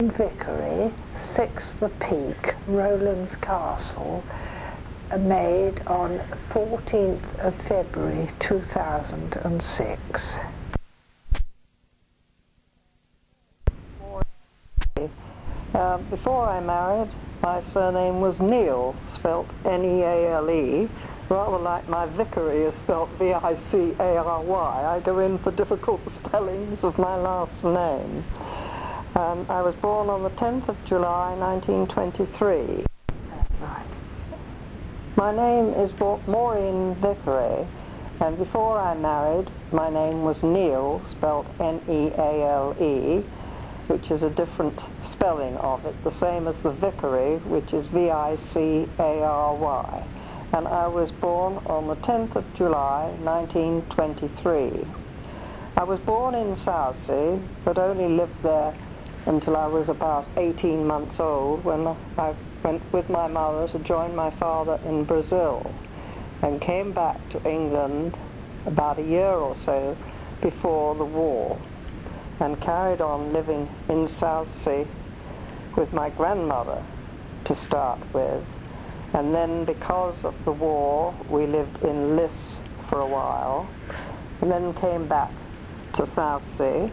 Vickery, 6 The Peak, Rowlands Castle, made on 14th of February 2006. Before I married, my surname was Neale, spelt Neale, rather like my Vickery is spelt Vicary. I go in for difficult spellings of my last name. I was born on the 10th of July 1923. My name is Maureen Vickery, and before I married, my name was Neale, spelt Neale, which is a different spelling of it, the same as the Vickery, which is Vicary. And I was born on the 10th of July 1923. I was born in Southsea, but only lived there until I was about 18 months old, when I went with my mother to join my father in Brazil, and came back to England about a year or so before the war, and carried on living in Southsea with my grandmother to start with. And then, because of the war, we lived in Liss for a while, and then came back to Southsea.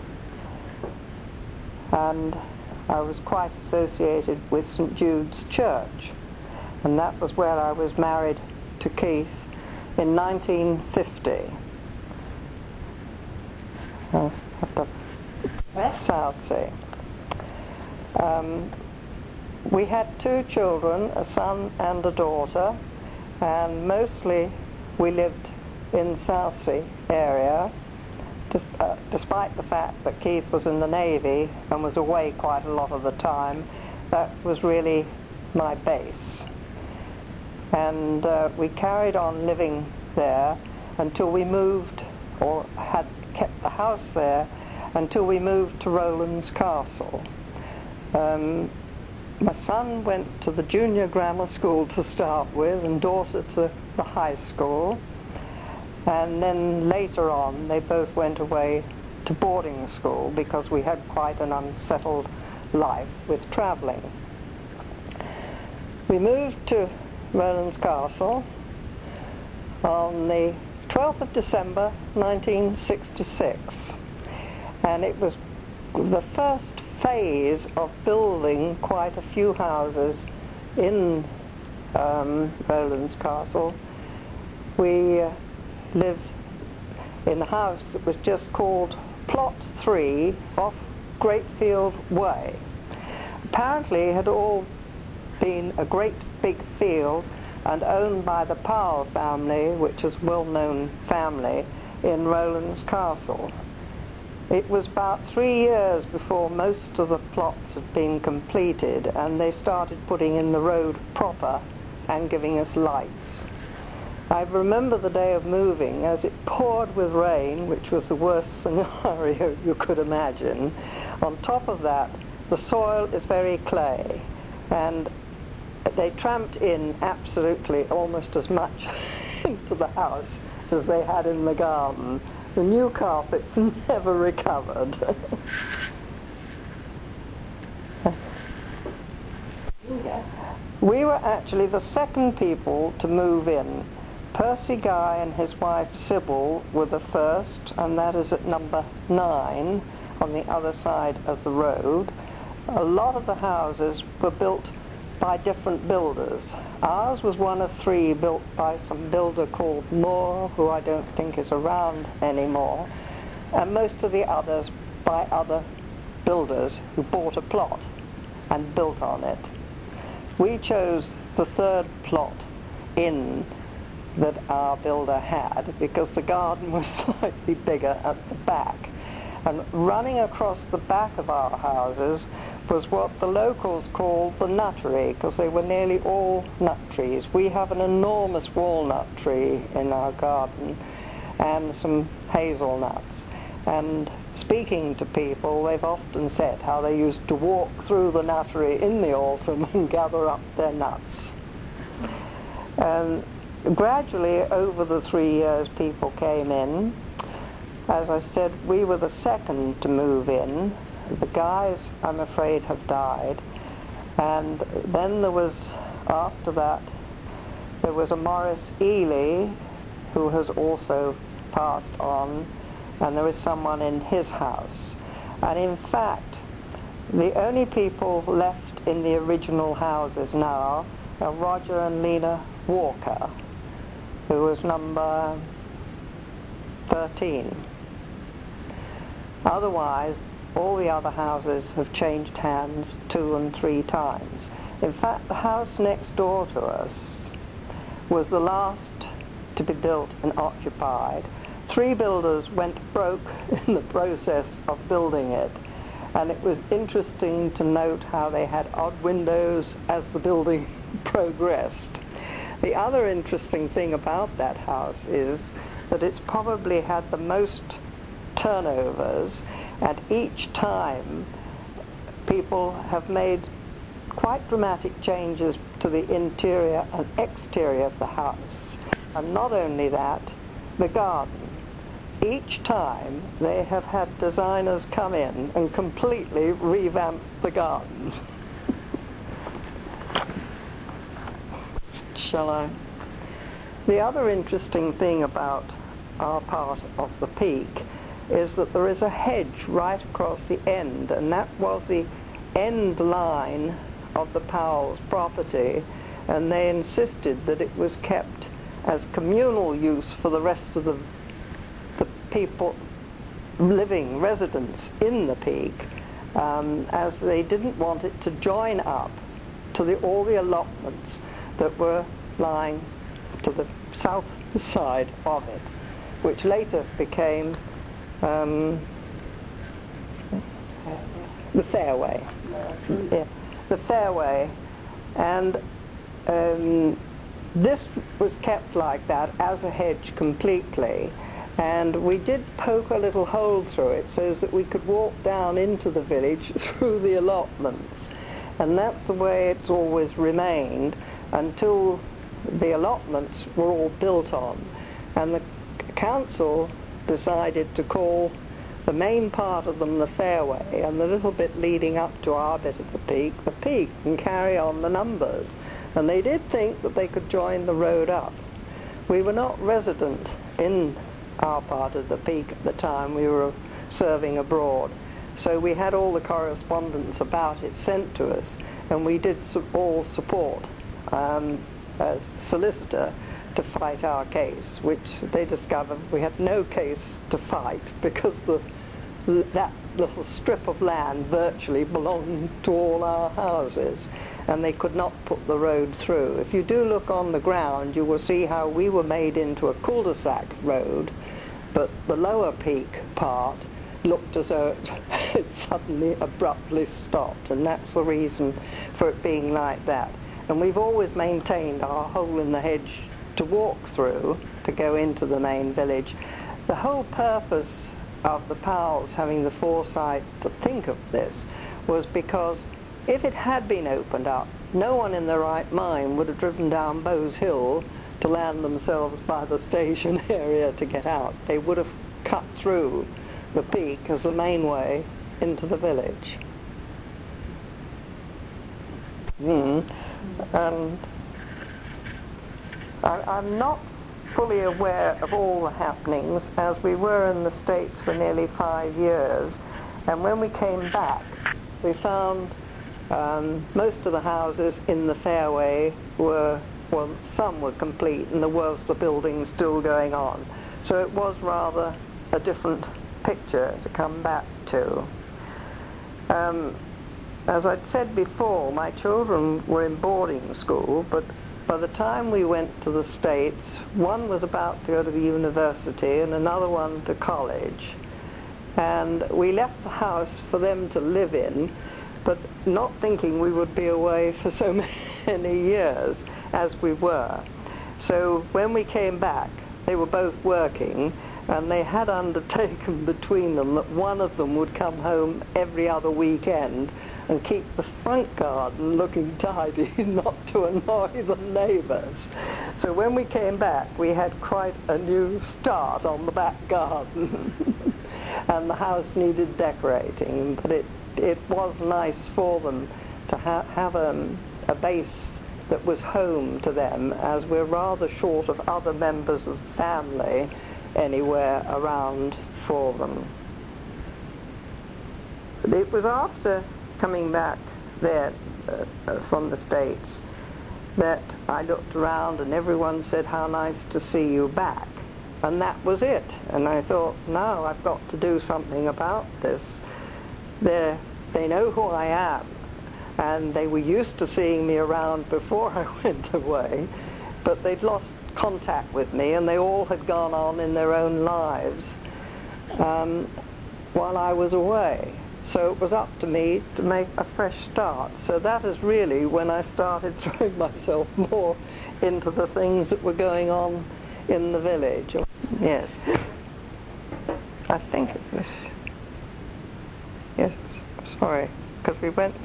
And I was quite associated with St Jude's Church, and that was where I was married to Keith in 1950. Southsea. We had 2 children, a son and a daughter, and mostly we lived in Southsea area, despite the fact that Keith was in the Navy and was away quite a lot of the time. That was really my base. And we carried on living there until we moved, or had kept the house there, until we moved to Rowlands Castle. My son went to the junior grammar school to start with, and daughter to the high school. And then later on, they both went away to boarding school because we had quite an unsettled life with travelling. We moved to Rowlands Castle on the 12th of December 1966, and it was the first phase of building quite a few houses in Rowlands Castle. We lived in a house that was just called Plot 3 off Greatfield Way. Apparently it had all been a great big field and owned by the Powell family, which is a well-known family in Rowlands Castle. It was about 3 years before most of the plots had been completed, and they started putting in the road proper and giving us lights. I remember the day of moving as it poured with rain, which was the worst scenario you could imagine. On top of that, the soil is very clay, and they tramped in absolutely almost as much into the house as they had in the garden. The new carpets never recovered. We were actually the second people to move in. Percy Guy and his wife Sybil were the first, and that is at number 9 on the other side of the road. A lot of the houses were built by different builders. Ours was one of 3 built by some builder called Moore, who I don't think is around anymore, and most of the others by other builders who bought a plot and built on it. We chose the 3rd plot in that our builder had because the garden was slightly bigger at the back, and running across the back of our houses was what the locals called the nuttery, because they were nearly all nut trees. We have an enormous walnut tree in our garden and some hazelnuts. And speaking to people, they've often said how they used to walk through the nuttery in the autumn and gather up their nuts. And gradually, over the 3 years, people came in. As I said, we were the second to move in. The guys, I'm afraid, have died. And then there was, after that, there was a Morris Ely who has also passed on, and there is someone in his house. And in fact, the only people left in the original houses now are Roger and Lena Walker, who was number 13. Otherwise, all the other houses have changed hands 2 and 3 times. In fact, the house next door to us was the last to be built and occupied. 3 builders went broke in the process of building it, and it was interesting to note how they had odd windows as the building progressed. The other interesting thing about that house is that it's probably had the most turnovers, and each time people have made quite dramatic changes to the interior and exterior of the house. And not only that, the garden. Each time they have had designers come in and completely revamp the garden. Shall I? The other interesting thing about our part of the peak is that there is a hedge right across the end, and that was the end line of the Powells' property, and they insisted that it was kept as communal use for the rest of the people living, residents in the peak, as they didn't want it to join up to all the allotments that were lying to the south side of it, which later became the fairway. Yeah, the fairway. And this was kept like that as a hedge completely, and we did poke a little hole through it so that we could walk down into the village through the allotments, and that's the way it's always remained until the allotments were all built on, and the council decided to call the main part of them the fairway, and the little bit leading up to our bit of the peak, and carry on the numbers. And they did think that they could join the road up. We were not resident in our part of the peak at the time. We were serving abroad, so we had all the correspondence about it sent to us, and we did all support as solicitor to fight our case, which they discovered we had no case to fight because that little strip of land virtually belonged to all our houses, and they could not put the road through. If you do look on the ground, you will see how we were made into a cul-de-sac road, but the lower peak part looked as though it suddenly abruptly stopped, and that's the reason for it being like that. And we've always maintained our hole in the hedge to walk through to go into the main village. The whole purpose of the Powells having the foresight to think of this was because if it had been opened up, no one in their right mind would have driven down Bowes Hill to land themselves by the station area to get out. They would have cut through the peak as the main way into the village. And I'm not fully aware of all the happenings, as we were in the States for nearly 5 years, and when we came back we found most of the houses in the fairway were, well, some were complete and there was the building still going on, so it was rather a different picture to come back to. As I'd said before, my children were in boarding school, but by the time we went to the States, one was about to go to the university and another one to college. And we left the house for them to live in, but not thinking we would be away for so many years as we were. So when we came back, they were both working, and they had undertaken between them that one of them would come home every other weekend and keep the front garden looking tidy, not to annoy the neighbours. So when we came back, we had quite a new start on the back garden. and the house needed decorating, but it was nice for them to have a base that was home to them, as we're rather short of other members of the family anywhere around for them. It was after coming back there from the States that I looked around and everyone said, "How nice to see you back." And that was it. And I thought, now I've got to do something about this. They know who I am, and they were used to seeing me around before I went away, but they'd lost contact with me, and they all had gone on in their own lives while I was away. So it was up to me to make a fresh start. So that is really when I started throwing myself more into the things that were going on in the village. Yes. I think it was, yes, sorry, because we went.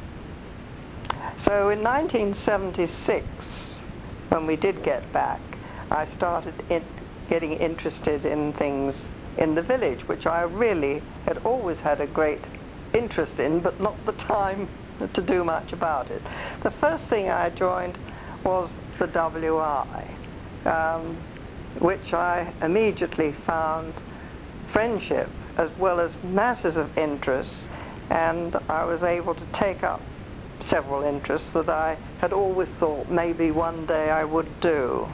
So in 1976, when we did get back, I started getting interested in things in the village, which I really had always had a great interest in, but not the time to do much about it. The first thing I joined was the WI, which I immediately found friendship as well as masses of interests, and I was able to take up several interests that I had always thought maybe one day I would do.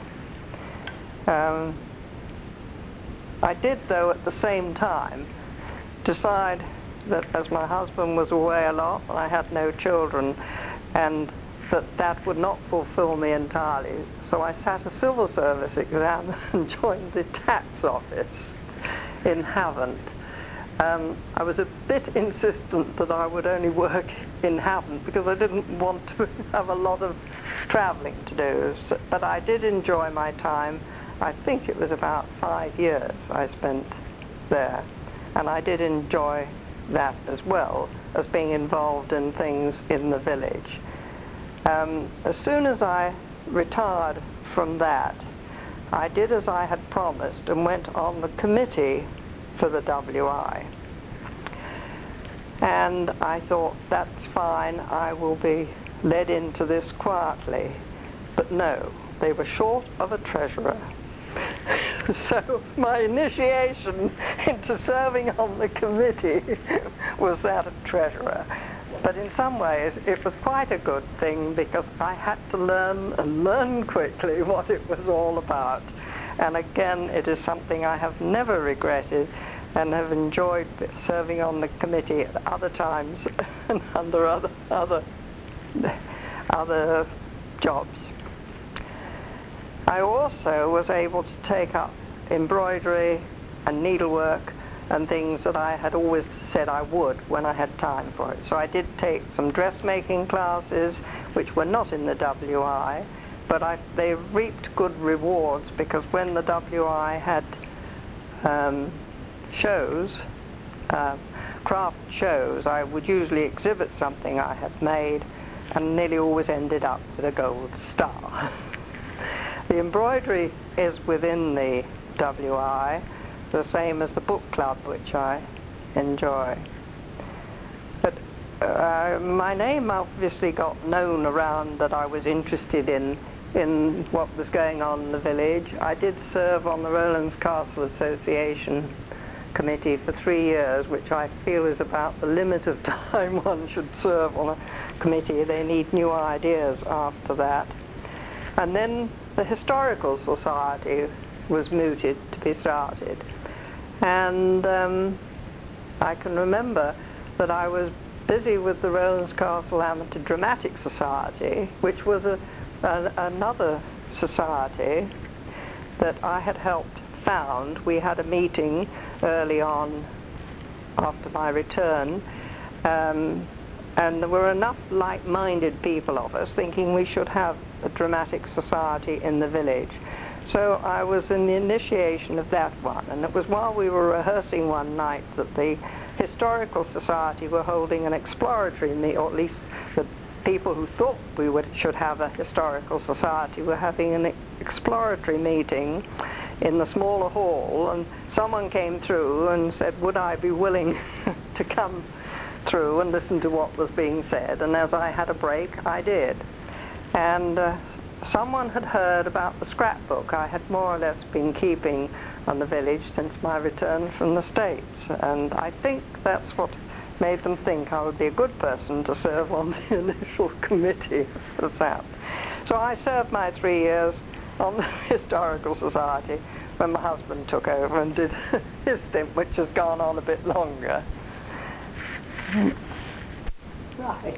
I did, though, at the same time decide that as my husband was away a lot and I had no children, and that would not fulfill me entirely, so I sat a civil service exam and joined the tax office in Havant. I was a bit insistent that I would only work in Havant because I didn't want to have a lot of travelling to do, but I did enjoy my time. I think it was about 5 years I spent there, and I did enjoy that as well as being involved in things in the village. As soon as I retired from that, I did as I had promised and went on the committee for the WI. And I thought, that's fine, I will be led into this quietly. But no, they were short of a treasurer. So my initiation into serving on the committee was that of treasurer. But in some ways it was quite a good thing, because I had to learn, and learn quickly, what it was all about. And again, it is something I have never regretted, and have enjoyed serving on the committee at other times and under other jobs. I also was able to take up embroidery and needlework and things that I had always said I would when I had time for it. So I did take some dressmaking classes, which were not in the WI, but they reaped good rewards, because when the WI had shows, craft shows, I would usually exhibit something I had made, and nearly always ended up with a gold star. The embroidery is within the WI, the same as the book club, which I enjoy. But my name obviously got known around that I was interested in what was going on in the village. I did serve on the Rowlands Castle Association committee for 3 years, which I feel is about the limit of time one should serve on a committee. They need new ideas after that. And then the Historical Society was mooted to be started. And I can remember that I was busy with the Rowlands Castle Amateur Dramatic Society, which was another society that I had helped found. We had a meeting early on after my return, and there were enough like-minded people of us thinking we should have a dramatic society in the village. So I was in the initiation of that one, and it was while we were rehearsing one night that the Historical Society were holding an exploratory meeting, or at least the people who thought should have a historical society were having an exploratory meeting in the smaller hall, and someone came through and said, would I be willing to come through and listen to what was being said, and as I had a break, I did. And someone had heard about the scrapbook I had more or less been keeping on the village since my return from the States, and I think that's what made them think I would be a good person to serve on the initial committee of that. So I served my 3 years on the Historical Society when my husband took over and did his stint, which has gone on a bit longer. Right.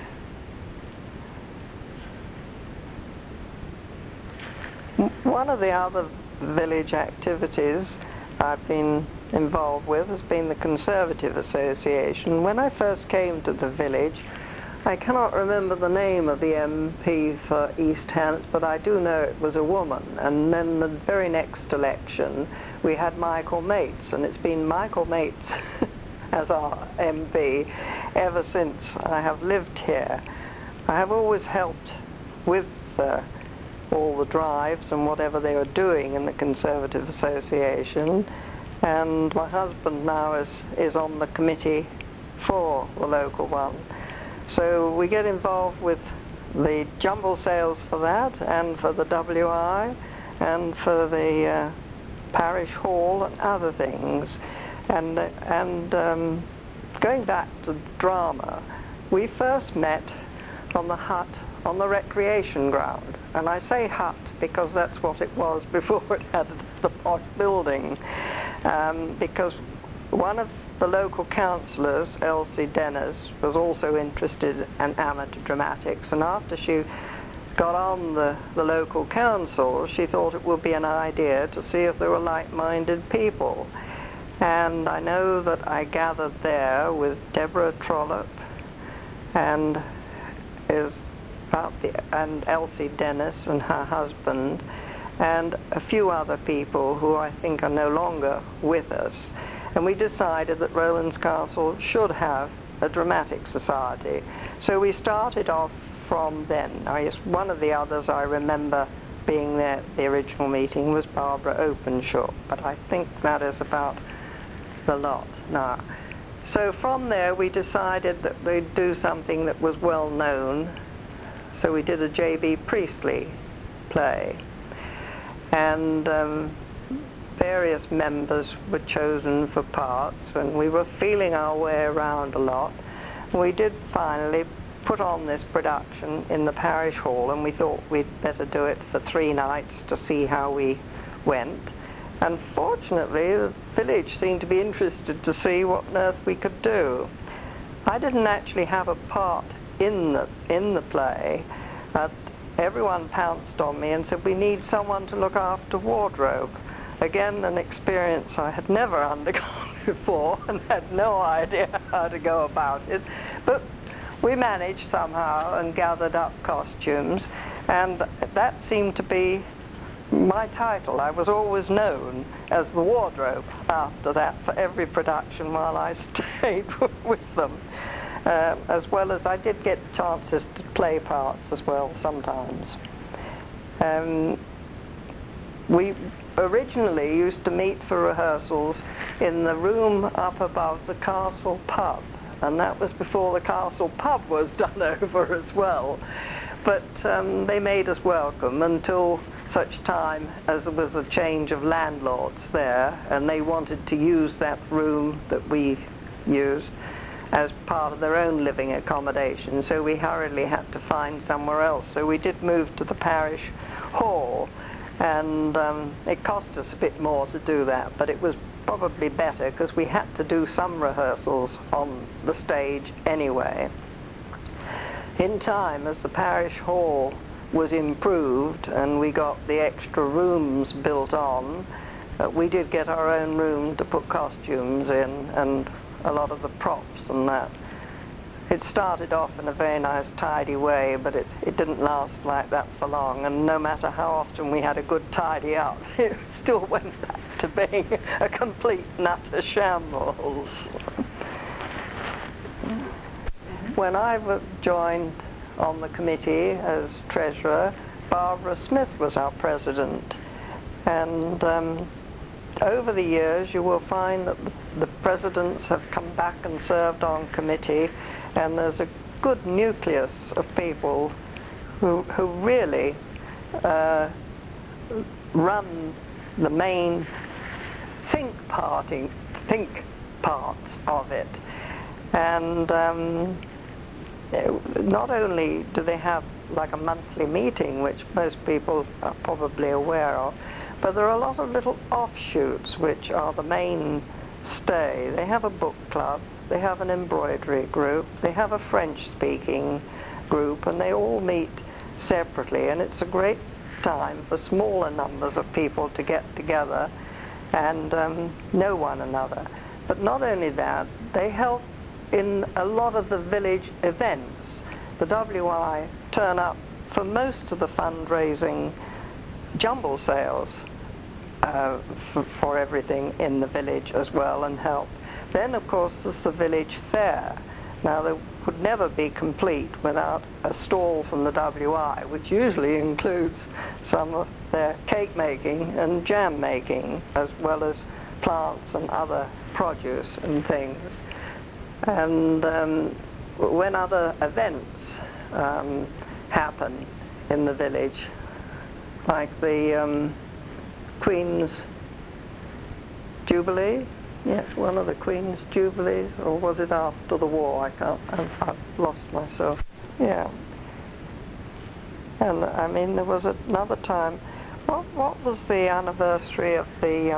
One of the other village activities I've been involved with has been the Conservative Association. When I first came to the village, I cannot remember the name of the MP for East Hants, but I do know it was a woman. And then the very next election, we had Michael Mates, and it's been Michael Mates as our MP ever since I have lived here. I have always helped with all the drives and whatever they were doing in the Conservative Association, and my husband now is on the committee for the local one. So we get involved with the jumble sales for that, and for the WI, and for the parish hall and other things. And going back to drama, we first met on the hut on the recreation ground. And I say hut because that's what it was before it had the posh building. Because one of the local councillors, Elsie Dennis, was also interested in amateur dramatics, and after she got on the local council, she thought it would be an idea to see if there were like-minded people. And I know that I gathered there with Deborah Trollope and Elsie Dennis and her husband, and a few other people who I think are no longer with us. And we decided that Rowlands Castle should have a dramatic society. So we started off from then. One of the others I remember being there at the original meeting was Barbara Openshaw, but I think that is about the lot now. So from there we decided that we'd do something that was well known. So we did a J.B. Priestley play, and various members were chosen for parts, and we were feeling our way around a lot. We did finally put on this production in the parish hall, and we thought we'd better do it for 3 nights to see how we went. And fortunately, the village seemed to be interested to see what on earth we could do. I didn't actually have a part in the play, but everyone pounced on me and said, we need someone to look after wardrobe. Again, an experience I had never undergone before and had no idea how to go about it. But we managed somehow and gathered up costumes, and that seemed to be my title. I was always known as the wardrobe after that for every production while I stayed with them. As well as I did get chances to play parts as well sometimes. We originally used to meet for rehearsals in the room up above the castle pub, and that was before the castle pub was done over as well. But they made us welcome until such time as there was a change of landlords there, and they wanted to use that room that we used as part of their own living accommodation, so we hurriedly had to find somewhere else. So we did move to the parish hall, and it cost us a bit more to do that, but it was probably better because we had to do some rehearsals on the stage anyway. In time, as the parish hall was improved and we got the extra rooms built on, we did get our own room to put costumes in and a lot of the props and that. It started off in a very nice tidy way, but it didn't last like that for long, and no matter how often we had a good tidy up, it still went back to being a complete nutter shambles. When I joined on the committee as treasurer, Barbara Smith was our president, And over the years you will find that the presidents have come back and served on committee, and there's a good nucleus of people who really run the main think part of it. And not only do they have like a monthly meeting, which most people are probably aware of, but there are a lot of little offshoots which are the main stay. They have a book club, they have an embroidery group, they have a French-speaking group, and they all meet separately, and it's a great time for smaller numbers of people to get together and know one another. But not only that, they help in a lot of the village events. The WI turn up for most of the fundraising jumble sales for everything in the village as well, and help. Then of course there's the village fair. Now they would never be complete without a stall from the WI, which usually includes some of their cake making and jam making, as well as plants and other produce and things. And when other events happen in the village, like the Queen's Jubilee, yes, one of the Queen's Jubilees, or was it after the war? I've lost myself. Yeah. And I mean, there was another time. What was the anniversary of the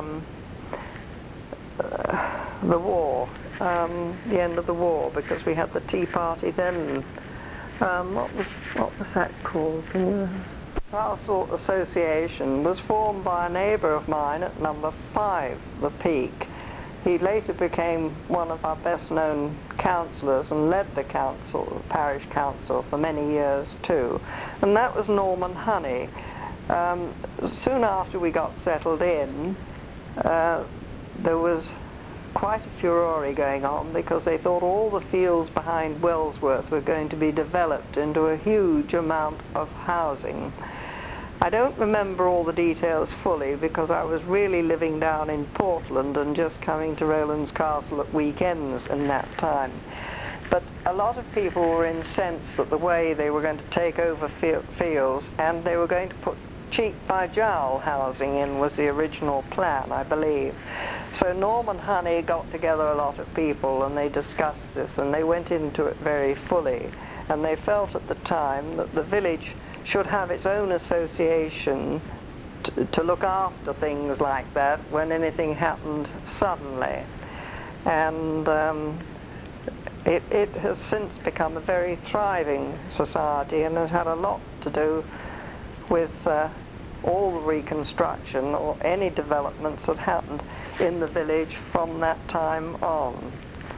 war? The end of the war, because we had the Tea Party then. What was that called? Castle Association was formed by a neighbour of mine at number 5, the Peak. He later became one of our best-known councillors and led the council, parish council, for many years too. And that was Norman Honey. Soon after we got settled in, there was quite a furore going on, because they thought all the fields behind Wellsworth were going to be developed into a huge amount of housing. I don't remember all the details fully, because I was really living down in Portland and just coming to Rowlands Castle at weekends in that time. But a lot of people were incensed at the way they were going to take over fields, and they were going to put cheap by jowl housing in, was the original plan, I believe. So Norman Honey got together a lot of people, and they discussed this, and they went into it very fully. And they felt at the time that the village should have its own association to look after things like that when anything happened suddenly. And it has since become a very thriving society, and has had a lot to do with all the reconstruction or any developments that happened in the village from that time on.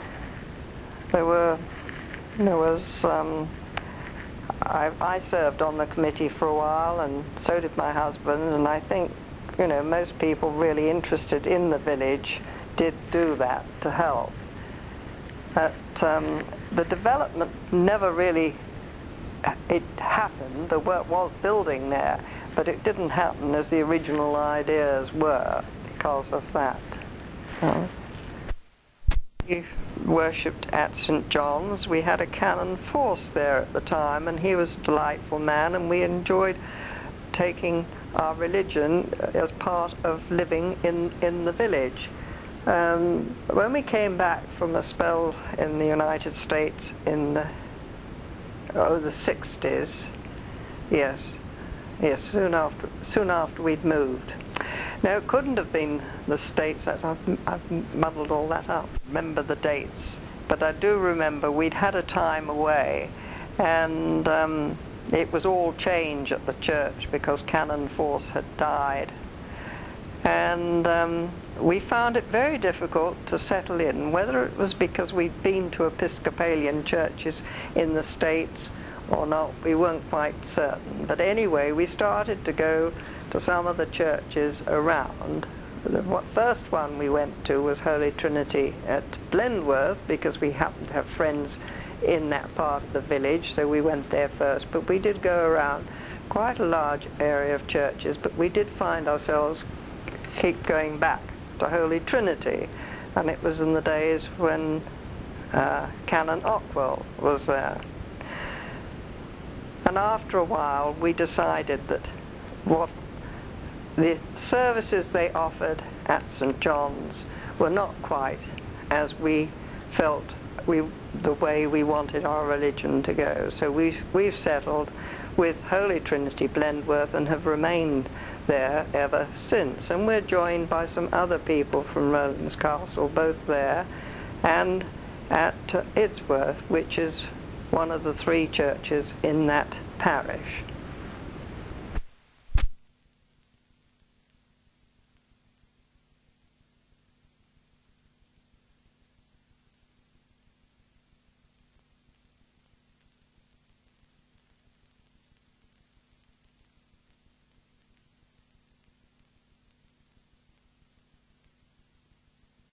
I served on the committee for a while, and so did my husband, and I think, you know, most people really interested in the village did do that to help. But the development never really, it happened. There was building there, but it didn't happen as the original ideas were because of that. We worshipped at St. John's. We had a Canon Force there at the time, and he was a delightful man, and we enjoyed taking our religion as part of living in the village. When we came back from a spell in the United States in the 60s, yes, soon after we'd moved. Now, it couldn't have been the States, as I've muddled all that up, remember the dates, but I do remember we'd had a time away, and it was all change at the church because Canon Force had died. And we found it very difficult to settle in, whether it was because we'd been to Episcopalian churches in the States or not, we weren't quite certain. But anyway, we started to go to some of the churches around. The first one we went to was Holy Trinity at Blendworth, because we happened to have friends in that part of the village, so we went there first. But we did go around quite a large area of churches, but we did find ourselves keep going back to Holy Trinity, and it was in the days when Canon Ockwell was there. And after a while we decided that what the services they offered at St. John's were not quite as we felt the way we wanted our religion to go. So we've settled with Holy Trinity Blendworth and have remained there ever since. And we're joined by some other people from Rowlands Castle, both there and at Idsworth, which is one of the 3 churches in that parish.